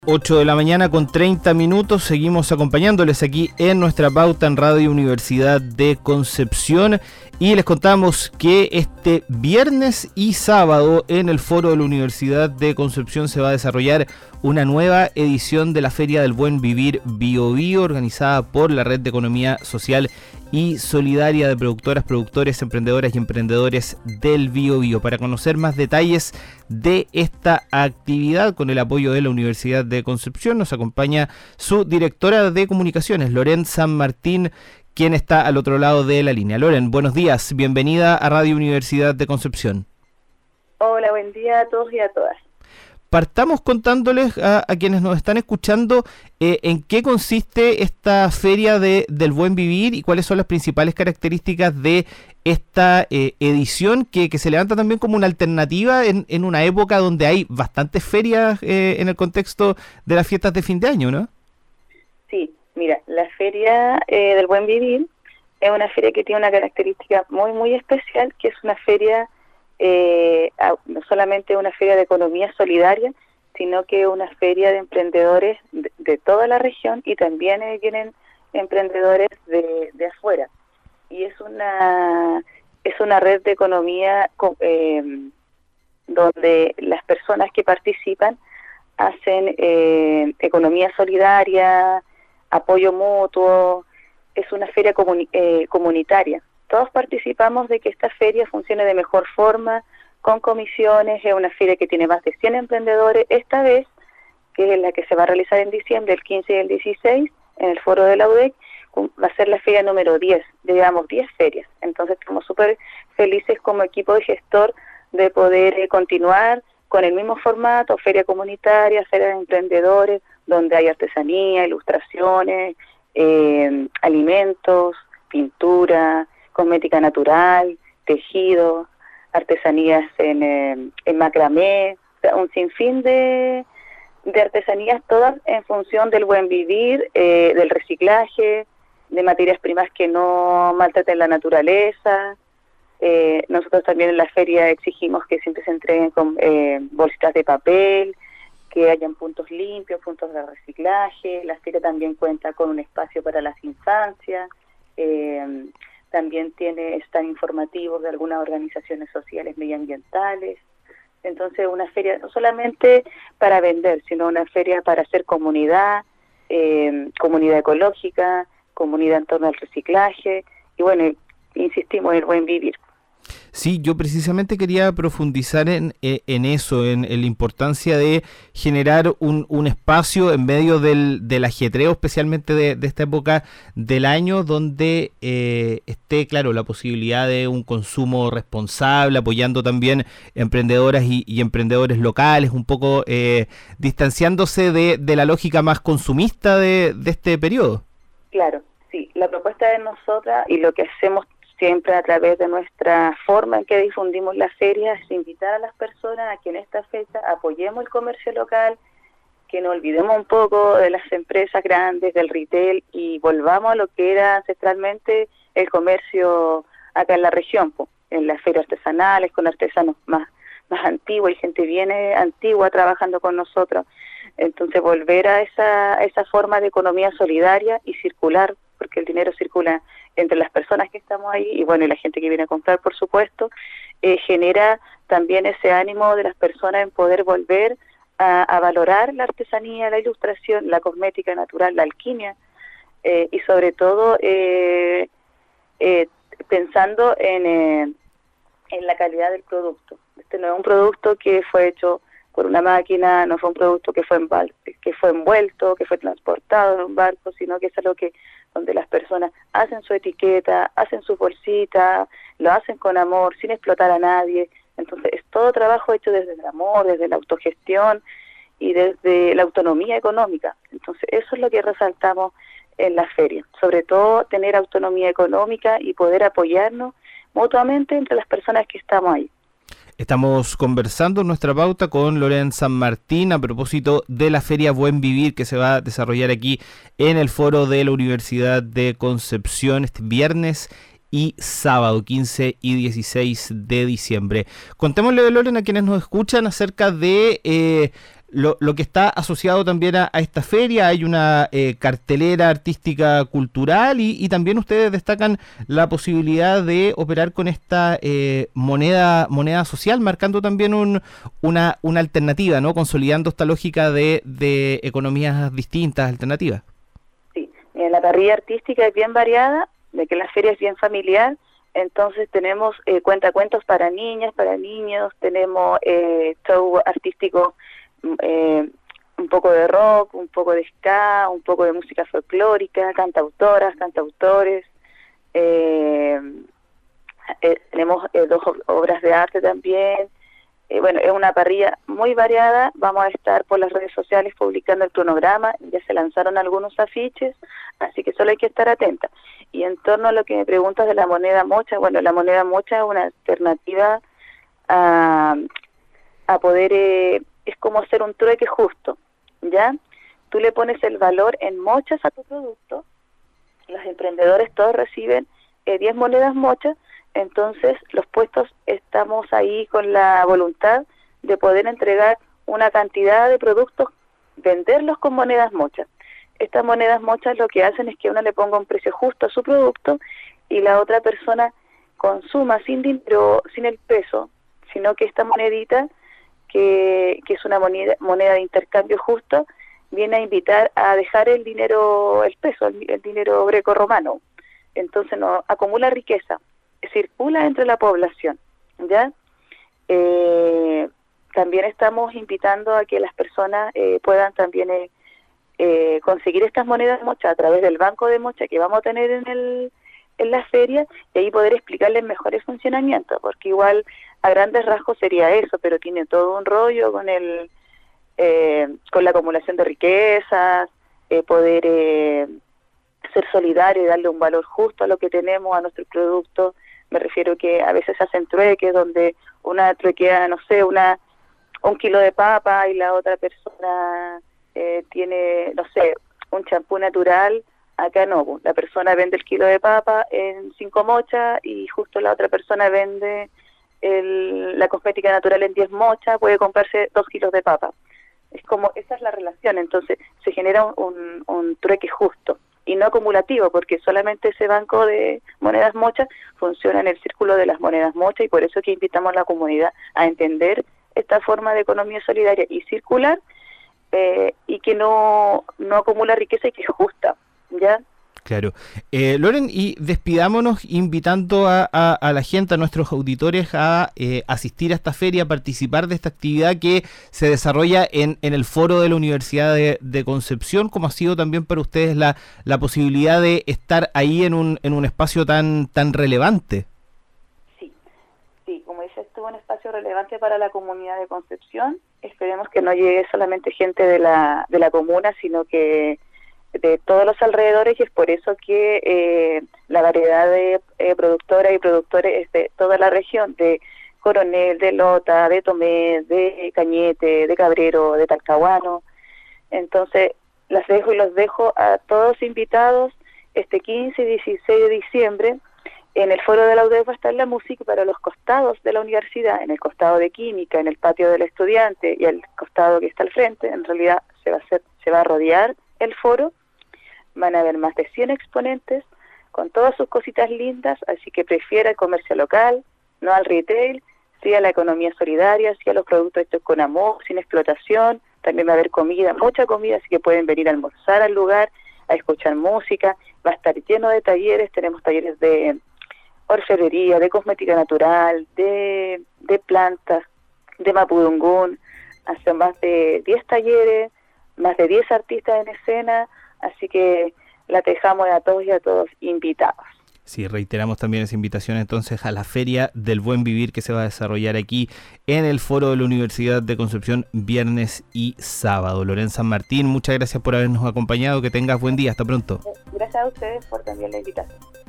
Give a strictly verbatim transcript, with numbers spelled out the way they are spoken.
ocho de la mañana con treinta minutos, seguimos acompañándoles aquí en nuestra pauta en Radio Universidad de Concepción y les contamos que este viernes y sábado en el foro de la Universidad de Concepción se va a desarrollar una nueva edición de la Feria del Buen Vivir Bio Bio, organizada por la Red de Economía Social y Solidaria de Productoras, Productores, Emprendedoras y Emprendedores del Bio Bio. Para conocer más detalles de esta actividad, con el apoyo de la Universidad de Concepción, nos acompaña su directora de comunicaciones, Loren San Martín, quien está al otro lado de la línea. Loren, buenos días, bienvenida a Radio Universidad de Concepción. Hola, buen día a todos y a todas. Partamos contándoles a, a quienes nos están escuchando eh, en qué consiste esta Feria de, del Buen Vivir y cuáles son las principales características de esta eh, edición que, que se levanta también como una alternativa en, en una época donde hay bastantes ferias eh, en el contexto de las fiestas de fin de año, ¿no? Sí, mira, la Feria eh, del Buen Vivir es una feria que tiene una característica muy, muy especial, que es una feria... Eh, no solamente una feria de economía solidaria, sino que una feria de emprendedores de, de toda la región y también eh, vienen emprendedores de, de afuera. Y es una es una red de economía eh, donde las personas que participan hacen eh, economía solidaria, apoyo mutuo, es una feria comuni eh, comunitaria. Todos participamos de que esta feria funcione de mejor forma, con comisiones. Es una feria que tiene más de cien emprendedores. Esta vez, que es la que se va a realizar en diciembre, el quince y el dieciséis, en el foro de la U D E C, va a ser la feria número diez. Llevamos diez ferias. Entonces estamos súper felices como equipo de gestor de poder eh, continuar con el mismo formato, feria comunitaria, feria de emprendedores, donde hay artesanía, ilustraciones, eh, alimentos, pintura, cosmética natural, tejido, artesanías en, eh, en macramé, o sea, un sinfín de, de artesanías, todas en función del buen vivir, eh, del reciclaje, de materias primas que no maltraten la naturaleza. Eh, nosotros también en la feria exigimos que siempre se entreguen con eh, bolsitas de papel, que hayan puntos limpios, puntos de reciclaje. La feria también cuenta con un espacio para las infancias, eh, también tiene están informativos de algunas organizaciones sociales medioambientales. Entonces una feria no solamente para vender, sino una feria para hacer comunidad, eh, comunidad ecológica, comunidad en torno al reciclaje, y bueno, insistimos en el buen vivir. Sí, yo precisamente quería profundizar en, en eso, en, en la importancia de generar un, un espacio en medio del, del ajetreo, especialmente de, de esta época del año, donde eh, esté, claro, la posibilidad de un consumo responsable, apoyando también emprendedoras y, y emprendedores locales, un poco eh, distanciándose de, de la lógica más consumista de, de este periodo. Claro, sí, la propuesta de nosotras y lo que hacemos siempre a través de nuestra forma en que difundimos la feria es invitar a las personas a que en esta fecha apoyemos el comercio local, que no olvidemos un poco de las empresas grandes, del retail, y volvamos a lo que era ancestralmente el comercio acá en la región, pues, en las ferias artesanales, con artesanos más, más antiguos y gente bien antigua trabajando con nosotros. Entonces volver a esa, a esa forma de economía solidaria y circular, porque el dinero circula entre las personas que estamos ahí y bueno, y la gente que viene a comprar, por supuesto, eh, genera también ese ánimo de las personas en poder volver a, a valorar la artesanía, la ilustración, la cosmética natural, la alquimia, eh, y sobre todo eh, eh, pensando en, eh, en la calidad del producto. Este no es un producto que fue hecho por una máquina, no fue un producto que fue, enval que fue envuelto, que fue transportado en un barco, sino que es algo que donde las personas hacen su etiqueta, hacen su bolsita, lo hacen con amor, sin explotar a nadie. Entonces es todo trabajo hecho desde el amor, desde la autogestión y desde la autonomía económica. Entonces eso es lo que resaltamos en la feria, sobre todo tener autonomía económica y poder apoyarnos mutuamente entre las personas que estamos ahí. Estamos conversando en nuestra pauta con Loren San Martín a propósito de la Feria Buen Vivir que se va a desarrollar aquí en el foro de la Universidad de Concepción este viernes y sábado quince y dieciséis de diciembre. Contémosle, Loren, a quienes nos escuchan acerca de eh, lo, lo que está asociado también a, a esta feria. Hay una eh, cartelera artística cultural y, y también ustedes destacan la posibilidad de operar con esta eh, moneda moneda social, marcando también un, una, una alternativa, ¿no? Consolidando esta lógica de, de economías distintas, alternativas. Sí, la parrilla artística es bien variada, de que la feria es bien familiar. Entonces tenemos eh, cuentacuentos para niñas, para niños, tenemos eh, show artístico, eh, un poco de rock, un poco de ska, un poco de música folclórica, cantautoras, cantautores, eh, eh, tenemos eh, dos obras de arte también. Eh, bueno, es una parrilla muy variada. Vamos a estar por las redes sociales publicando el cronograma, ya se lanzaron algunos afiches, así que solo hay que estar atenta. Y en torno a lo que me preguntas de la moneda mocha, bueno, la moneda mocha es una alternativa a, a poder, eh, es como hacer un trueque justo, ¿ya? Tú le pones el valor en mochas a tu producto, los emprendedores todos reciben eh, diez monedas mochas. Entonces los puestos estamos ahí con la voluntad de poder entregar una cantidad de productos, venderlos con monedas mochas. Estas monedas mochas lo que hacen es que uno le ponga un precio justo a su producto y la otra persona consuma sin dinero, sin el peso, sino que esta monedita, que, que es una moneda, moneda de intercambio justo, viene a invitar a dejar el dinero, el peso, el, el dinero greco-romano. Entonces no acumula riqueza, circula entre la población, ¿ya? Eh, también estamos invitando a que las personas eh, puedan también eh, eh, conseguir estas monedas mocha a través del banco de mocha que vamos a tener en el en la feria, y ahí poder explicarles mejor el funcionamiento, porque igual a grandes rasgos sería eso, pero tiene todo un rollo con el eh, con la acumulación de riquezas, eh, poder eh, ser solidario y darle un valor justo a lo que tenemos, a nuestro producto. Me refiero que a veces se hacen trueques donde una truequea, no sé, una un kilo de papa y la otra persona eh, tiene, no sé, un champú natural. Acá no, la persona vende el kilo de papa en cinco mochas y justo la otra persona vende el, la cosmética natural en diez mochas, puede comprarse dos kilos de papa. Es como, esa es la relación, entonces se genera un, un, un trueque justo y no acumulativo, porque solamente ese banco de monedas mochas funciona en el círculo de las monedas mochas, y por eso que invitamos a la comunidad a entender esta forma de economía solidaria y circular, eh, y que no, no acumula riqueza y que es justa, ¿ya? Claro. Eh, Loren, y despidámonos invitando a, a, a la gente, a nuestros auditores, a eh, asistir a esta feria, a participar de esta actividad que se desarrolla en, en el foro de la Universidad de, de Concepción. ¿Cómo ha sido también para ustedes la, la posibilidad de estar ahí en un, en un espacio tan, tan relevante? Sí, sí, como dices tú, un espacio relevante para la comunidad de Concepción. Esperemos que no llegue solamente gente de la, de la comuna, sino que de todos los alrededores, y es por eso que eh, la variedad de eh, productoras y productores es de toda la región, de Coronel, de Lota, de Tomé, de Cañete, de Cabrero, de Talcahuano. Entonces las dejo y los dejo a todos invitados este quince y dieciséis de diciembre. En el foro de la U D E C va a estar la música para los costados de la universidad, en el costado de Química, en el patio del estudiante y el costado que está al frente. En realidad se va a hacer, se va a rodear el foro. Van a haber más de cien exponentes con todas sus cositas lindas, así que prefiera el comercio local, no al retail, sí a la economía solidaria, sí a los productos hechos con amor, sin explotación. También va a haber comida, mucha comida, así que pueden venir a almorzar al lugar, a escuchar música. Va a estar lleno de talleres, tenemos talleres de orfebrería, de cosmética natural, de, de plantas, de mapudungún. Hacen más de diez talleres, más de diez artistas en escena, así que la dejamos a todos y a todos invitados. Sí, reiteramos también esa invitación entonces a la Feria del Buen Vivir que se va a desarrollar aquí en el foro de la Universidad de Concepción viernes y sábado. Loren San Martín, muchas gracias por habernos acompañado, que tengas buen día, hasta pronto. Gracias a ustedes por también la invitación.